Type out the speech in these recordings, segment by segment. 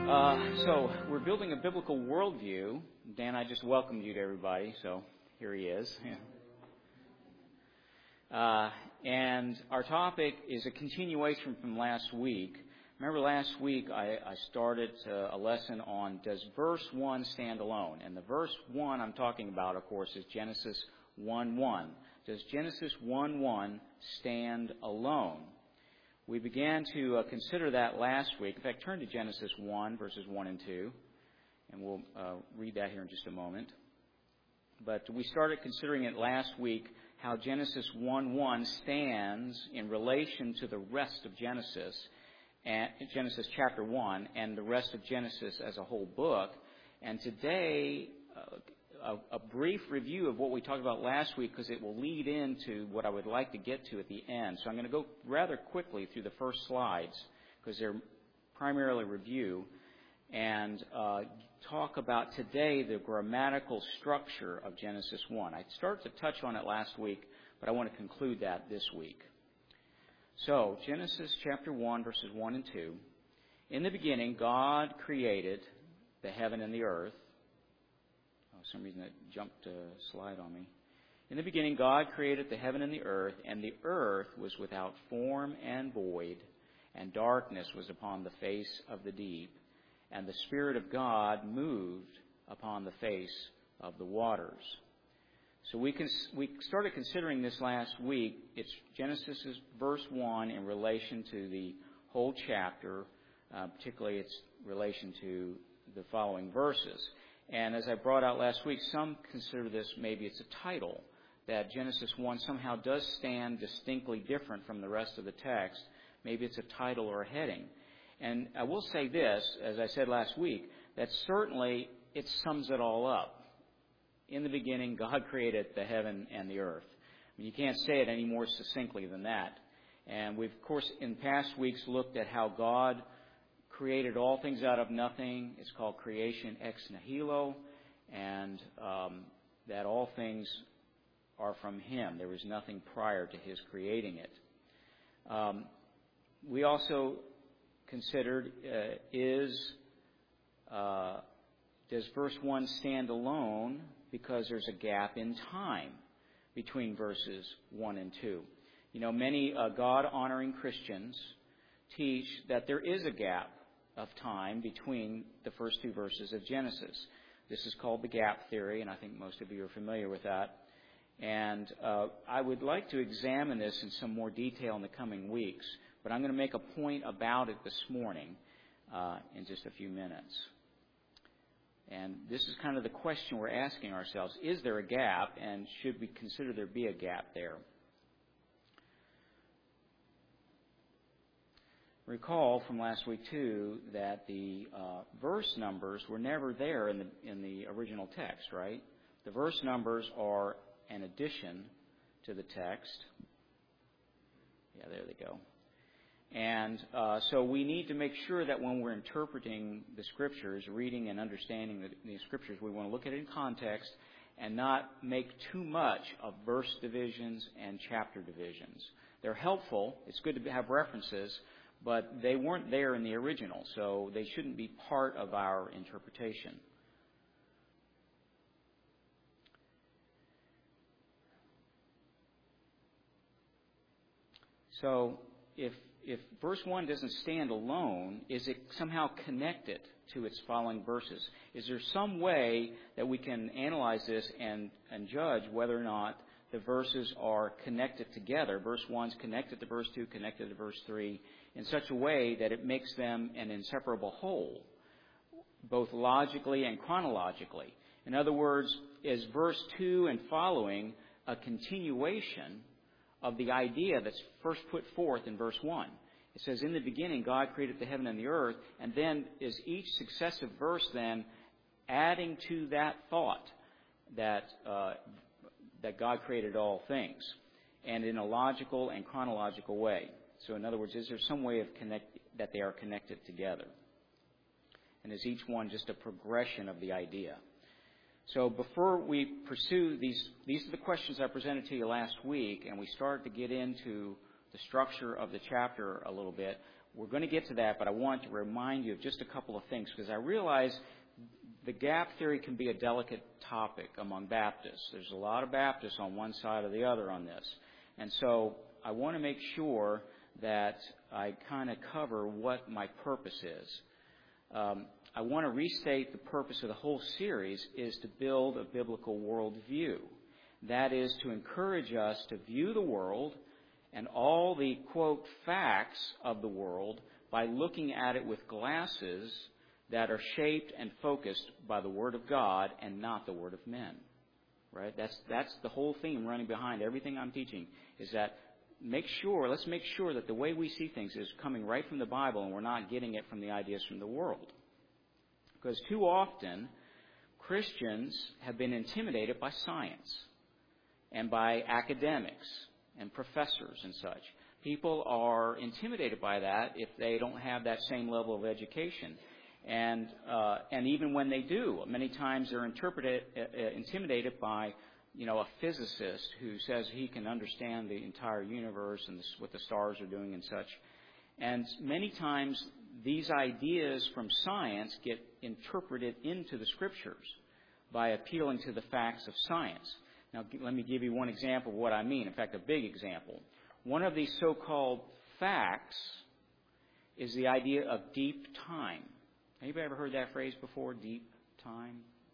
So we're building a biblical worldview. Dan, I just welcomed you to everybody, so here he is. And our topic is a continuation from last week. Remember last week I started a lesson on does verse 1 stand alone? And the verse 1 I'm talking about, of course, is Genesis 1:1. Does Genesis 1:1 stand alone? We began to consider that last week. In fact, turn to Genesis 1, verses 1 and 2, and we'll read that here in just a moment. But we started considering it last week, how Genesis 1:1 stands in relation to the rest of Genesis, and Genesis chapter 1, and the rest of Genesis as a whole book. And today, a brief review of what we talked about last week, because it will lead into what I would like to get to at the end. So I'm going to go rather quickly through the first slides, because they're primarily review, and talk about today the grammatical structure of Genesis 1. I started to touch on it last week, but I want to conclude that this week. So, Genesis chapter 1, verses 1 and 2. In the beginning, God created the heaven and the earth. For some reason it jumped a slide on me. In the beginning, God created the heaven and the earth was without form and void, and darkness was upon the face of the deep, and the Spirit of God moved upon the face of the waters. So we started considering this last week. It's Genesis verse 1 in relation to the whole chapter, particularly its relation to the following verses. And as I brought out last week, some consider this maybe it's a title, that Genesis 1 somehow does stand distinctly different from the rest of the text. Maybe it's a title or a heading. And I will say this, as I said last week, that certainly it sums it all up. In the beginning, God created the heaven and the earth. I mean, you can't say it any more succinctly than that. And we've, of course, in past weeks looked at how God created all things out of nothing. It's called creation ex nihilo, and that all things are from Him. There was nothing prior to His creating it. We also considered does verse 1 stand alone because there's a gap in time between verses 1 and 2. You know, many God-honoring Christians teach that there is a gap of time between the first two verses of Genesis. This is called the gap theory, and I think most of you are familiar with that. And I would like to examine this in some more detail in the coming weeks, but I'm going to make a point about it this morning in just a few minutes. And this is kind of the question we're asking ourselves. Is there a gap, and should we consider there be a gap there? Recall from last week, too, that the verse numbers were never there in the original text, right? The verse numbers are an addition to the text. Yeah, there they go. And so we need to make sure that when we're interpreting the Scriptures, reading and understanding the Scriptures, we want to look at it in context and not make too much of verse divisions and chapter divisions. They're helpful. It's good to have references, but they weren't there in the original, so they shouldn't be part of our interpretation. So if verse 1 doesn't stand alone, is it somehow connected to its following verses? Is there some way that we can analyze this and judge whether or not the verses are connected together? Verse 1 is connected to verse 2, connected to verse 3, in such a way that it makes them an inseparable whole, both logically and chronologically. In other words, is verse 2 and following a continuation of the idea that's first put forth in verse 1? It says, in the beginning, God created the heaven and the earth, and then is each successive verse then adding to that thought that God created all things, and in a logical and chronological way. So in other words, is there some way of that they are connected together? And is each one just a progression of the idea? So before we pursue these are the questions I presented to you last week, and we start to get into the structure of the chapter a little bit. we're going to get to that, but I want to remind you of just a couple of things, because I realize the gap theory can be a delicate topic among Baptists. There's a lot of Baptists on one side or the other on this. And so I want to make sure that I kind of cover what my purpose is. I want to restate the purpose of the whole series is to build a biblical worldview. That is to encourage us to view the world and all the, quote, facts of the world by looking at it with glasses that are shaped and focused by the Word of God and not the Word of men. Right? That's the whole theme running behind everything I'm teaching, is that let's make sure that the way we see things is coming right from the Bible and we're not getting it from the ideas from the world. Because too often, Christians have been intimidated by science and by academics and professors and such. People are intimidated by that if they don't have that same level of education. And even when they do, many times they're intimidated by, a physicist who says he can understand the entire universe and what the stars are doing and such. And many times these ideas from science get interpreted into the Scriptures by appealing to the facts of science. Now, let me give you one example of what I mean. In fact, a big example. One of these so-called facts is the idea of deep time. Anybody ever heard that phrase before, deep time?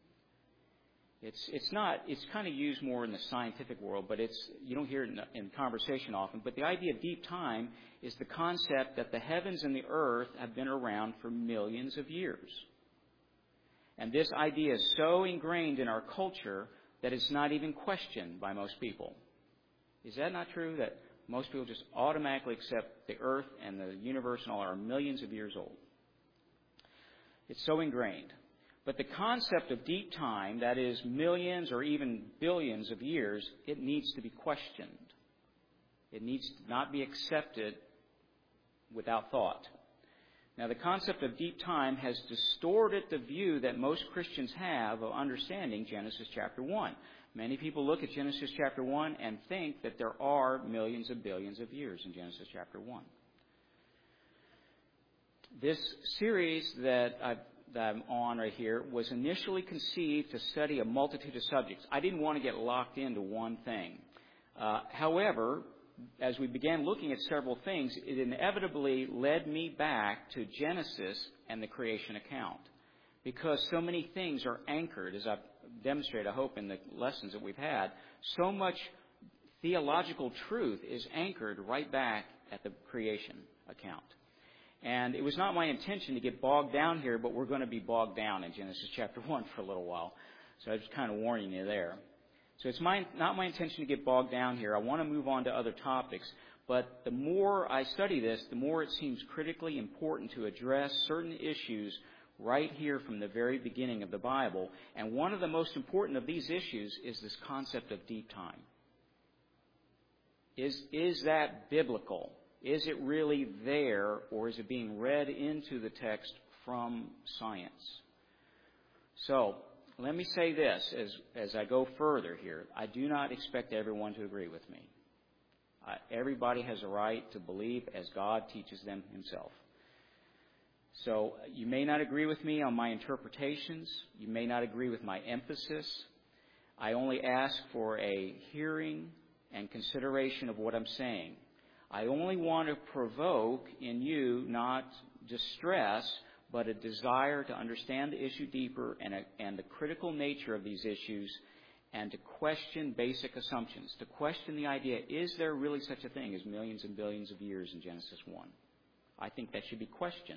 It's kind of used more in the scientific world, but you don't hear it in conversation often. But the idea of deep time is the concept that the heavens and the earth have been around for millions of years. And this idea is so ingrained in our culture that it's not even questioned by most people. Is that not true, that most people just automatically accept the earth and the universe and all are millions of years old? It's so ingrained. But the concept of deep time, that is millions or even billions of years, it needs to be questioned. It needs to not be accepted without thought. Now, the concept of deep time has distorted the view that most Christians have of understanding Genesis chapter 1. Many people look at Genesis chapter 1 and think that there are millions of billions of years in Genesis chapter 1. This series that I'm on right here was initially conceived to study a multitude of subjects. I didn't want to get locked into one thing. However, as we began looking at several things, it inevitably led me back to Genesis and the creation account. Because so many things are anchored, as I've demonstrated, I hope, in the lessons that we've had, so much theological truth is anchored right back at the creation account. And it was not my intention to get bogged down here, but we're going to be bogged down in Genesis chapter 1 for a little while. So I'm just kind of warning you there. So it's not my intention to get bogged down here. I want to move on to other topics. But the more I study this, the more it seems critically important to address certain issues right here from the very beginning of the Bible. And one of the most important of these issues is this concept of deep time. Is that biblical? Is it really there, or is it being read into the text from science? So, let me say this as I go further here. I do not expect everyone to agree with me. Everybody has a right to believe as God teaches them himself. So, you may not agree with me on my interpretations. You may not agree with my emphasis. I only ask for a hearing and consideration of what I'm saying. I only want to provoke in you not distress, but a desire to understand the issue deeper and the critical nature of these issues, and to question basic assumptions, to question the idea, is there really such a thing as millions and billions of years in Genesis 1? I think that should be questioned.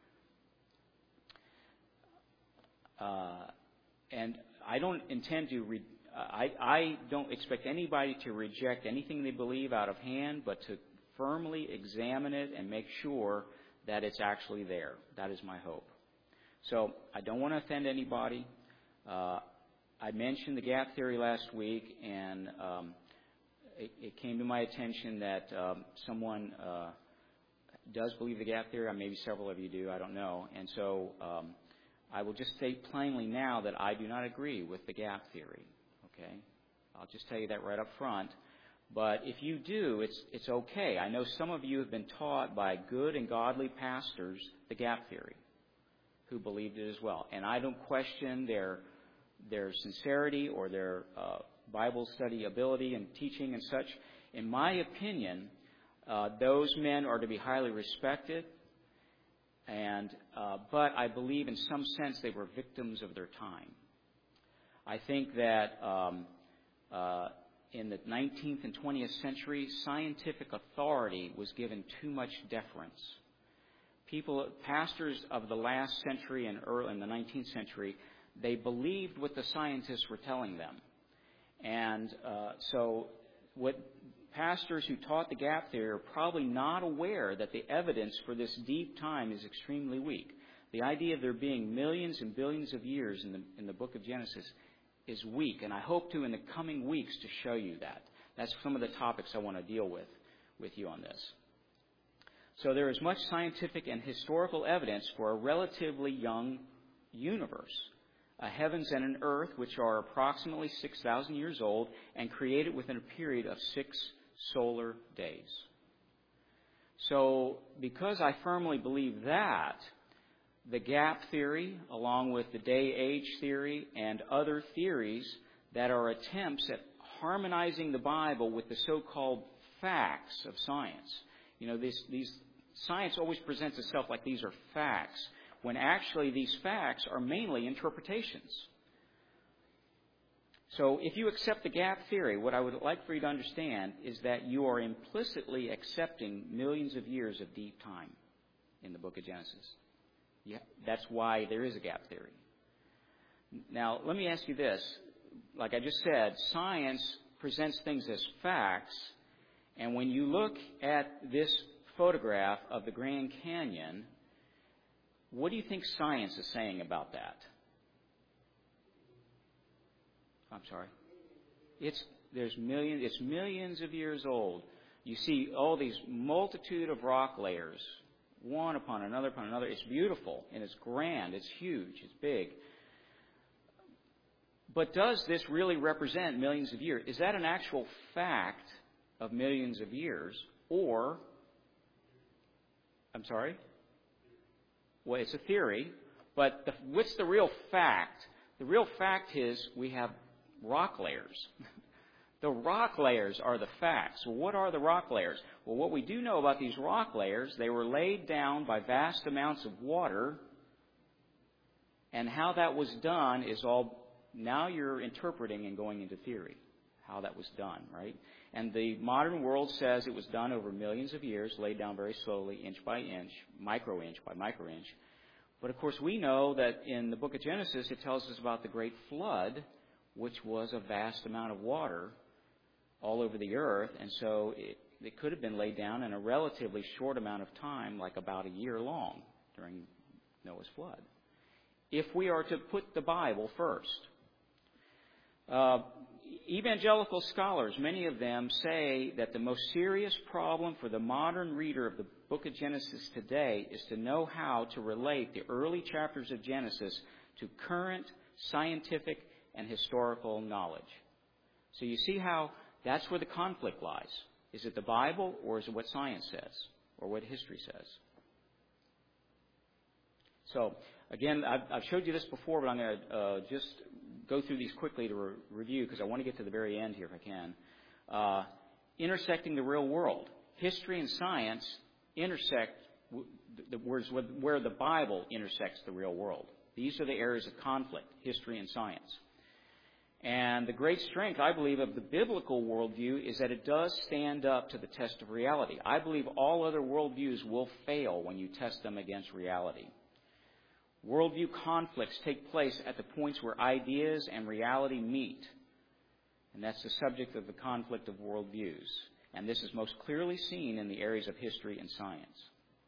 And I don't intend to I don't expect anybody to reject anything they believe out of hand, but to firmly examine it and make sure that it's actually there. That is my hope. So I don't want to offend anybody. I mentioned the gap theory last week, and it came to my attention that someone does believe the gap theory. Maybe several of you do. I don't know. And so I will just state plainly now that I do not agree with the gap theory. Okay? I'll just tell you that right up front. But if you do, it's okay. I know some of you have been taught by good and godly pastors the gap theory, who believed it as well. And I don't question their sincerity or their Bible study ability and teaching and such. In my opinion, those men are to be highly respected. But I believe in some sense they were victims of their time. I think that in the 19th and 20th century, scientific authority was given too much deference. Pastors of the last century and early in the 19th century, they believed what the scientists were telling them. And so what pastors who taught the gap theory are probably not aware that the evidence for this deep time is extremely weak. The idea of there being millions and billions of years in the book of Genesis is weak, and I hope to in the coming weeks to show you that. That's some of the topics I want to deal with you on this. So there is much scientific and historical evidence for a relatively young universe, a heavens and an earth which are approximately 6,000 years old and created within a period of 6 solar days. So because I firmly believe that, the gap theory, along with the day-age theory and other theories that are attempts at harmonizing the Bible with the so-called facts of science. You know, these science always presents itself like these are facts, when actually these facts are mainly interpretations. So if you accept the gap theory, what I would like for you to understand is that you are implicitly accepting millions of years of deep time in the book of Genesis. Yeah, that's why there is a gap theory. Now, let me ask you this. Like I just said, science presents things as facts, and when you look at this photograph of the Grand Canyon, what do you think science is saying about that? I'm sorry. It's millions of years old. You see all these multitude of rock layers, one upon another upon another. It's beautiful and it's grand. It's huge. It's big. But does this really represent millions of years? Is that an actual fact of millions of years? Or, I'm sorry? Well, it's a theory. But what's the real fact? The real fact is we have rock layers. The rock layers are the facts. Well, what are the rock layers? Well, what we do know about these rock layers, they were laid down by vast amounts of water, and how that was done is all, now you're interpreting and going into theory, how that was done, right? And the modern world says it was done over millions of years, laid down very slowly, inch by inch, micro-inch by micro-inch. But, of course, we know that in the book of Genesis, it tells us about the great flood, which was a vast amount of water all over the earth, and so it could have been laid down in a relatively short amount of time, like about a year long during Noah's flood. If we are to put the Bible first. Evangelical scholars, many of them, say that the most serious problem for the modern reader of the book of Genesis today is to know how to relate the early chapters of Genesis to current scientific and historical knowledge. So you see how that's where the conflict lies. Is it the Bible, or is it what science says, or what history says? So, again, I've showed you this before, but I'm going to just go through these quickly to review, because I want to get to the very end here if I can. Intersecting the real world. History and science intersect where the Bible intersects the real world. These are the areas of conflict, history and science. And the great strength, I believe, of the biblical worldview is that it does stand up to the test of reality. I believe all other worldviews will fail when you test them against reality. Worldview conflicts take place at the points where ideas and reality meet. And that's the subject of the conflict of worldviews. And this is most clearly seen in the areas of history and science.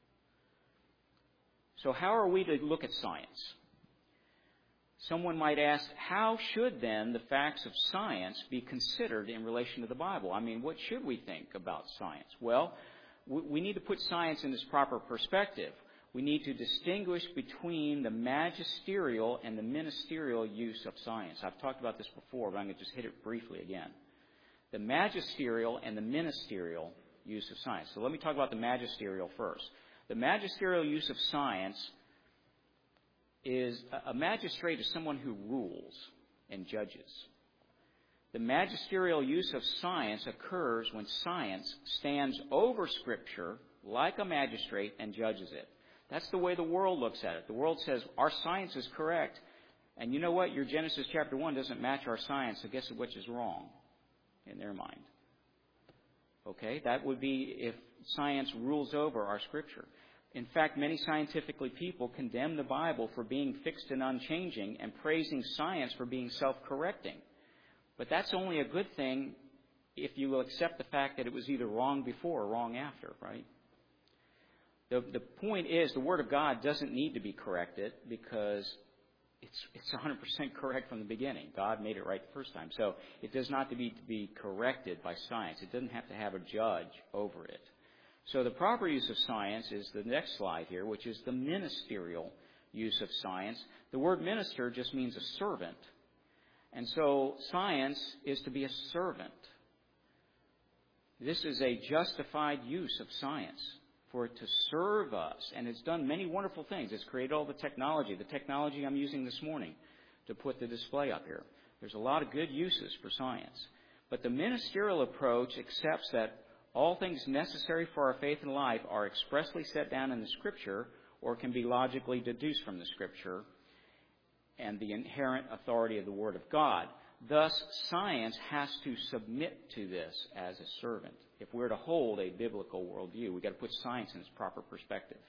So how are we to look at science? Someone might ask, how should then the facts of science be considered in relation to the Bible? I mean, what should we think about science? Well, we need to put science in its proper perspective. We need to distinguish between the magisterial and the ministerial use of science. I've talked about this before, but I'm going to just hit it briefly again. the magisterial and the ministerial use of science. So let me talk about the magisterial first. The magisterial use of science is, a magistrate is someone who rules and judges. The magisterial use of science occurs when science stands over Scripture like a magistrate and judges it. That's the way the world looks at it. The world says, our science is correct, and you know what? Your Genesis chapter 1 doesn't match our science, so guess which is wrong in their mind. Okay? That would be if science rules over our Scripture. In fact, many scientifically people condemn the Bible for being fixed and unchanging and praising science for being self-correcting. But that's only a good thing if you will accept the fact that it was either wrong before or wrong after, right? The point is, the Word of God doesn't need to be corrected because it's 100% correct from the beginning. God made it right the first time. So it does not need to be corrected by science. It doesn't have to have a judge over it. So the proper use of science is the next slide here, which is the ministerial use of science. The word minister just means a servant. And so science is to be a servant. This is a justified use of science for it to serve us. And it's done many wonderful things. It's created all the technology I'm using this morning to put the display up here. There's a lot of good uses for science. But the ministerial approach accepts that all things necessary for our faith and life are expressly set down in the Scripture or can be logically deduced from the Scripture and the inherent authority of the Word of God. Thus, science has to submit to this as a servant. If we're to hold a biblical worldview, we've got to put science in its proper perspective.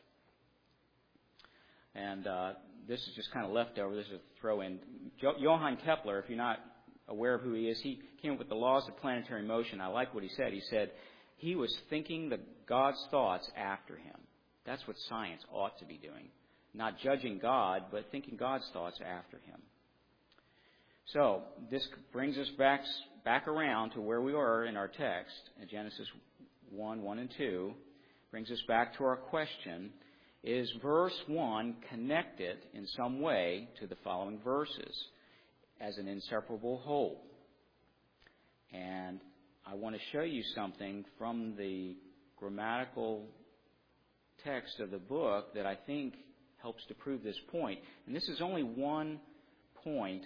And this is just kind of leftover. This is a throw-in. Johann Kepler, if you're not aware of who he is, he came up with the laws of planetary motion. I like what he said. He said he was thinking God's thoughts after him. That's what science ought to be doing. Not judging God, but thinking God's thoughts after him. So this brings us back around to where we were in our text, in Genesis 1 and 2. Brings us back to our question, is verse 1 connected in some way to the following verses as an inseparable whole? And I want to show you something from the grammatical text of the book that I think helps to prove this point. And this is only one point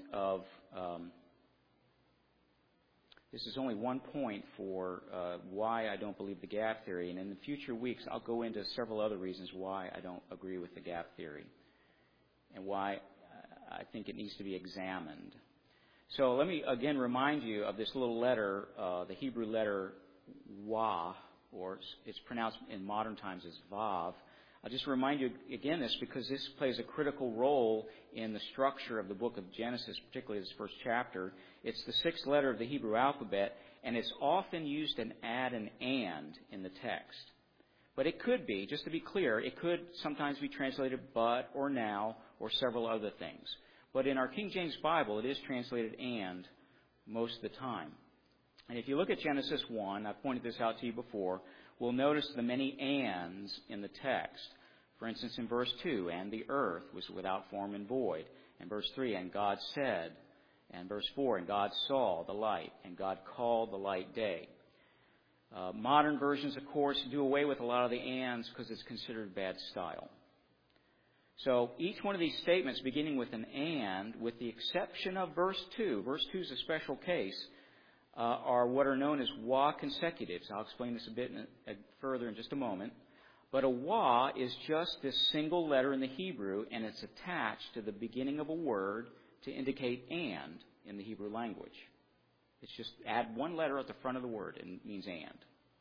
for why I don't believe the gap theory. And in the future weeks, I'll go into several other reasons why I don't agree with the gap theory and why I think it needs to be examined. So let me again remind you of this little letter, the Hebrew letter Wah, or it's pronounced in modern times as Vav. I'll just remind you again this because this plays a critical role in the structure of the book of Genesis, particularly this first chapter. It's the sixth letter of the Hebrew alphabet, and it's often used to add an and in the text. But it could be, just to be clear, it could sometimes be translated but or now or several other things. But in our King James Bible, it is translated and most of the time. And if you look at Genesis 1, I've pointed this out to you before, we'll notice the many ands in the text. For instance, in verse 2, and the earth was without form and void. And verse 3, and God said. And verse 4, and God saw the light, and God called the light day. Modern versions, of course, do away with a lot of the ands because it's considered bad style. So each one of these statements beginning with an and, with the exception of verse 2 is a special case, are what are known as Wah consecutives. I'll explain this a bit further in just a moment. But a Wah is just this single letter in the Hebrew, and it's attached to the beginning of a word to indicate and in the Hebrew language. It's just add one letter at the front of the word, and it means and.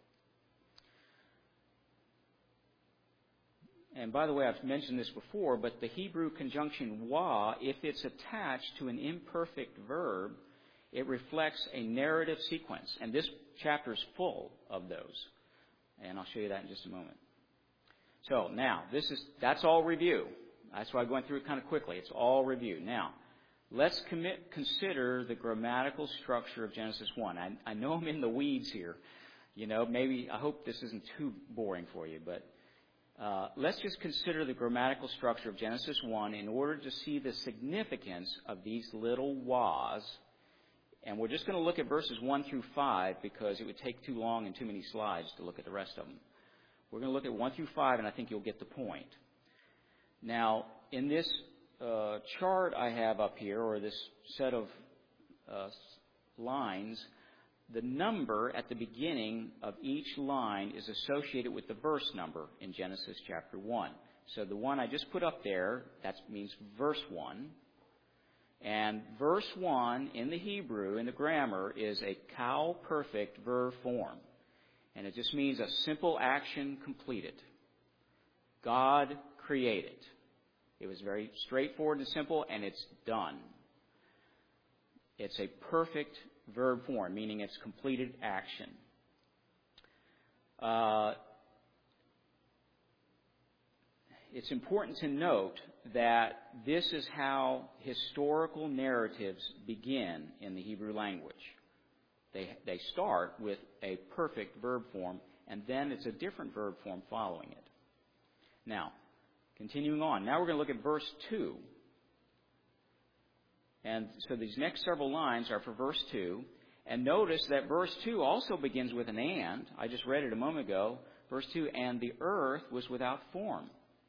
And by the way, I've mentioned this before, but the Hebrew conjunction Wah, if it's attached to an imperfect verb, it reflects a narrative sequence. And this chapter is full of those. And I'll show you that in just a moment. So now, that's all review. That's why I went through it kind of quickly. It's all review. Now, let's consider the grammatical structure of Genesis 1. I know I'm in the weeds here. I hope this isn't too boring for you, but let's just consider the grammatical structure of Genesis 1 in order to see the significance of these little wahs And we're just going to look at verses 1 through 5 because it would take too long and too many slides to look at the rest of them. We're going to look at 1 through 5, and I think you'll get the point. Now, in this chart I have up here, or this set of lines, the number at the beginning of each line is associated with the verse number in Genesis chapter 1. So the one I just put up there, that means verse 1. And verse 1 in the Hebrew, in the grammar, is a cow perfect verb form. And it just means a simple action completed. God created. It was very straightforward and simple, and it's done. It's a perfect verb form, meaning it's completed action. It's important to note that this is how historical narratives begin in the Hebrew language. They start with a perfect verb form, and then it's a different verb form following it. Now, continuing on. Now we're going to look at verse 2. And so these next several lines are for verse 2. And notice that verse 2 also begins with an and. I just read it a moment ago. Verse 2, and the earth was without form.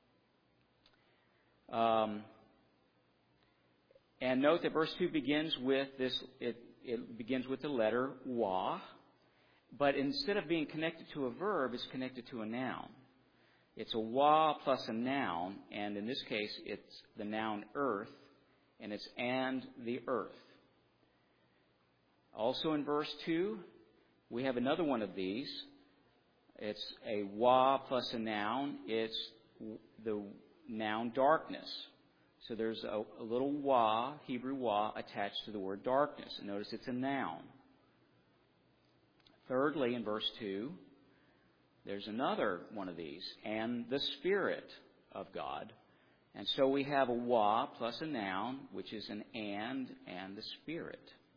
And note that verse 2 begins with this, it begins with the letter wa, but instead of being connected to a verb, it's connected to a noun. It's a wa plus a noun, and in this case, it's the noun earth, and it's and the earth. Also in verse 2, we have another one of these. It's a wa plus a noun. It's the noun darkness. So there's a little wa, Hebrew wa, attached to the word darkness. And notice it's a noun. Thirdly, in verse 2, there's another one of these, and the Spirit of God. And so we have a wa plus a noun, which is an and the Spirit.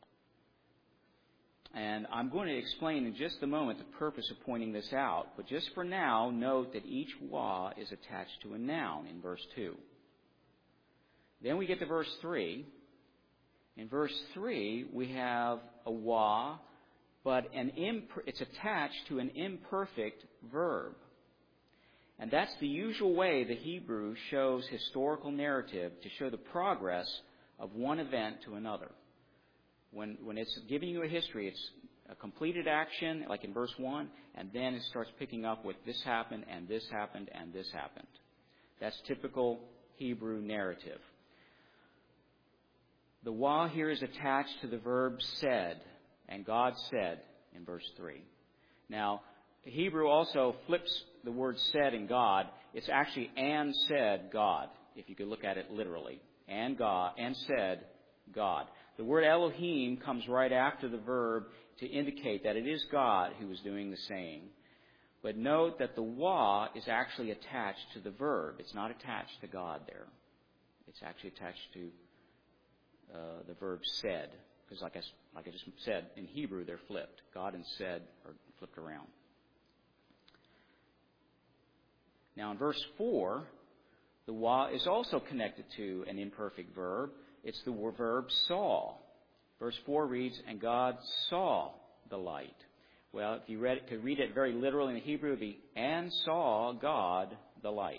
And I'm going to explain in just a moment the purpose of pointing this out. But just for now, note that each wa is attached to a noun in verse 2. Then we get to verse 3. In verse 3, we have a wa, but it's attached to an imperfect verb. And that's the usual way the Hebrew shows historical narrative to show the progress of one event to another. When it's giving you a history, it's a completed action, like in verse 1, and then it starts picking up with this happened, and this happened, and this happened. That's typical Hebrew narrative. The wa here is attached to the verb said, and God said in verse 3. Now, Hebrew also flips the word said in God. It's actually and said God, if you could look at it literally. And God, and said God. The word Elohim comes right after the verb to indicate that it is God who is doing the saying. But note that the wa is actually attached to the verb. It's not attached to God there. It's actually attached to the verb said. Because like I just said, in Hebrew they're flipped. God and said are flipped around. Now in verse 4, the wa is also connected to an imperfect verb. It's the verb saw. Verse 4 reads, and God saw the light. Well, if you could read it very literally in the Hebrew, it would be, and saw God the light.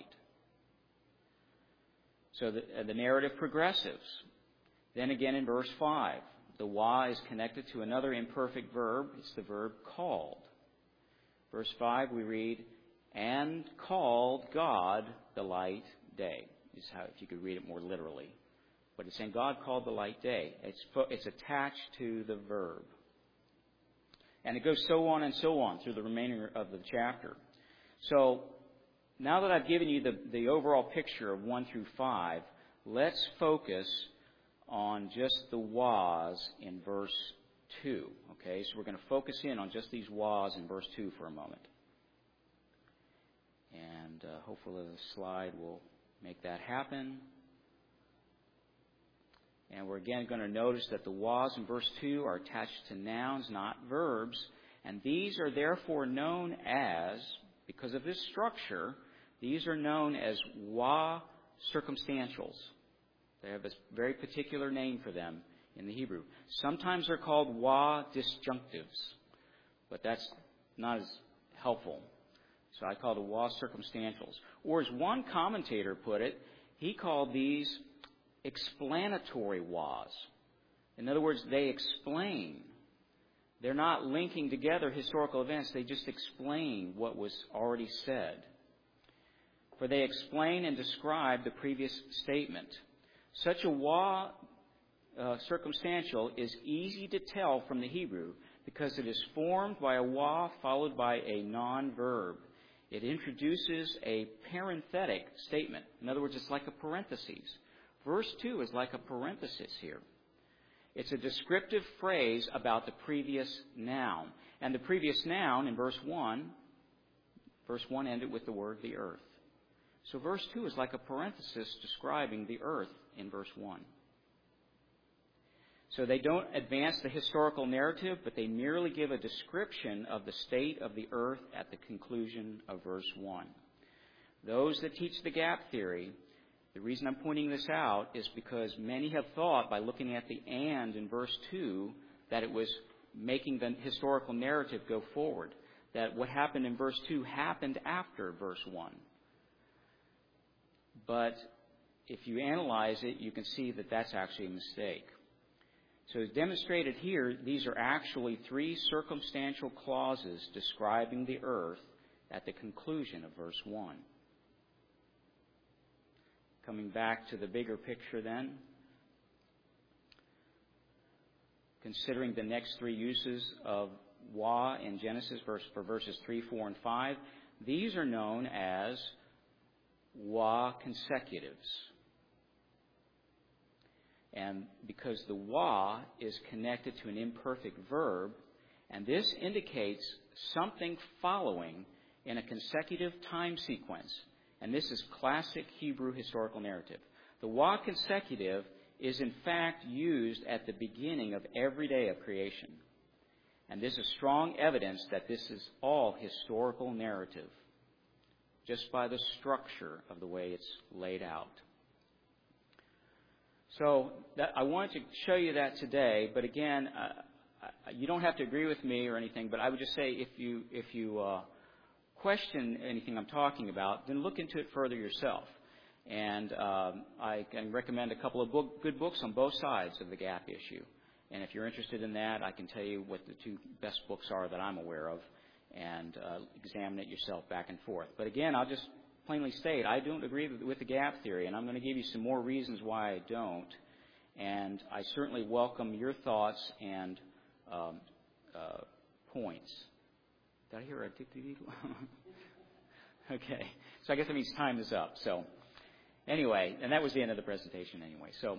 So the narrative progresses. Then again in verse 5, the wa is connected to another imperfect verb. It's the verb called. Verse 5 we read, and called God the light day. Is how, if you could read it more literally. But it's saying God called the light day. It's attached to the verb. And it goes so on and so on through the remainder of the chapter. So now that I've given you the overall picture of 1 through 5, let's focus on just the was in verse 2. Okay, so we're going to focus in on just these was in verse 2 for a moment. And hopefully the slide will make that happen. And we're again going to notice that the was in verse 2 are attached to nouns, not verbs. And these are therefore known as, because of this structure, these are known as wa circumstantials. They have a very particular name for them in the Hebrew. Sometimes they're called wa disjunctives, but that's not as helpful. So I call the wa circumstantials. Or as one commentator put it, he called these explanatory was. In other words, they explain. They're not linking together historical events. They just explain what was already said. For they explain and describe the previous statement. Such a wa circumstantial is easy to tell from the Hebrew because it is formed by a wa followed by a non-verb. It introduces a parenthetic statement. In other words, it's like a parenthesis. Verse 2 is like a parenthesis here. It's a descriptive phrase about the previous noun. And the previous noun in verse 1 ended with the word the earth. So verse 2 is like a parenthesis describing the earth in verse 1. So they don't advance the historical narrative, but they merely give a description of the state of the earth at the conclusion of verse 1. Those that teach the gap theory, the reason I'm pointing this out is because many have thought by looking at the and in verse 2 that it was making the historical narrative go forward, that what happened in verse 2 happened after verse 1. But if you analyze it, you can see that that's actually a mistake. So as demonstrated here, these are actually three circumstantial clauses describing the earth at the conclusion of verse 1. Coming back to the bigger picture then, considering the next three uses of wa in Genesis for verses 3, 4, and 5, these are known as wa consecutives. And because the wa is connected to an imperfect verb, and this indicates something following in a consecutive time sequence. And this is classic Hebrew historical narrative. The wa consecutive is in fact used at the beginning of every day of creation. And this is strong evidence that this is all historical narrative, just by the structure of the way it's laid out. So I wanted to show you that today, but again, you don't have to agree with me or anything, but I would just say if you question anything I'm talking about, then look into it further yourself. And I can recommend a couple of good books on both sides of the gap issue. And if you're interested in that, I can tell you what the two best books are that I'm aware of, and examine it yourself back and forth. But again, I'll just plainly state, I don't agree with the gap theory, and I'm going to give you some more reasons why I don't. And I certainly welcome your thoughts and points. Did I hear a tick-tick? Okay. So I guess that means time is up. So anyway, and that was the end of the presentation anyway. So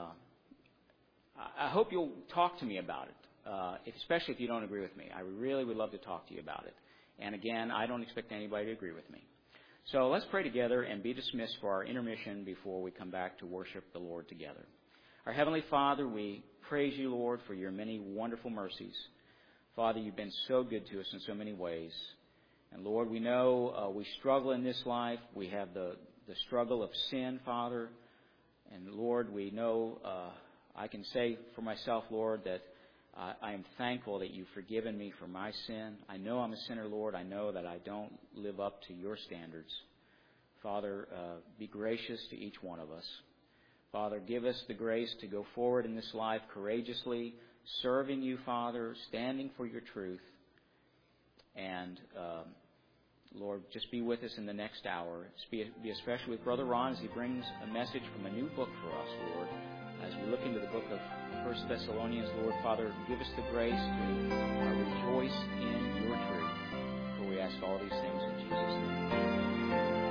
I hope you'll talk to me about it, especially if you don't agree with me. I really would love to talk to you about it. And again, I don't expect anybody to agree with me. So let's pray together and be dismissed for our intermission before we come back to worship the Lord together. Our Heavenly Father, we praise you, Lord, for your many wonderful mercies. Father, you've been so good to us in so many ways. And Lord, we know we struggle in this life. We have the struggle of sin, Father. And Lord, we know, I can say for myself, Lord, that I am thankful that you've forgiven me for my sin. I know I'm a sinner, Lord. I know that I don't live up to your standards. Father, be gracious to each one of us. Father, give us the grace to go forward in this life courageously, serving you, Father, standing for your truth. And, Lord, just be with us in the next hour. Be especially with Brother Ron as he brings a message from a new book for us, Lord. As we look into the book of 1 Thessalonians, Lord, Father, give us the grace to rejoice in your truth. For we ask all these things in Jesus' name.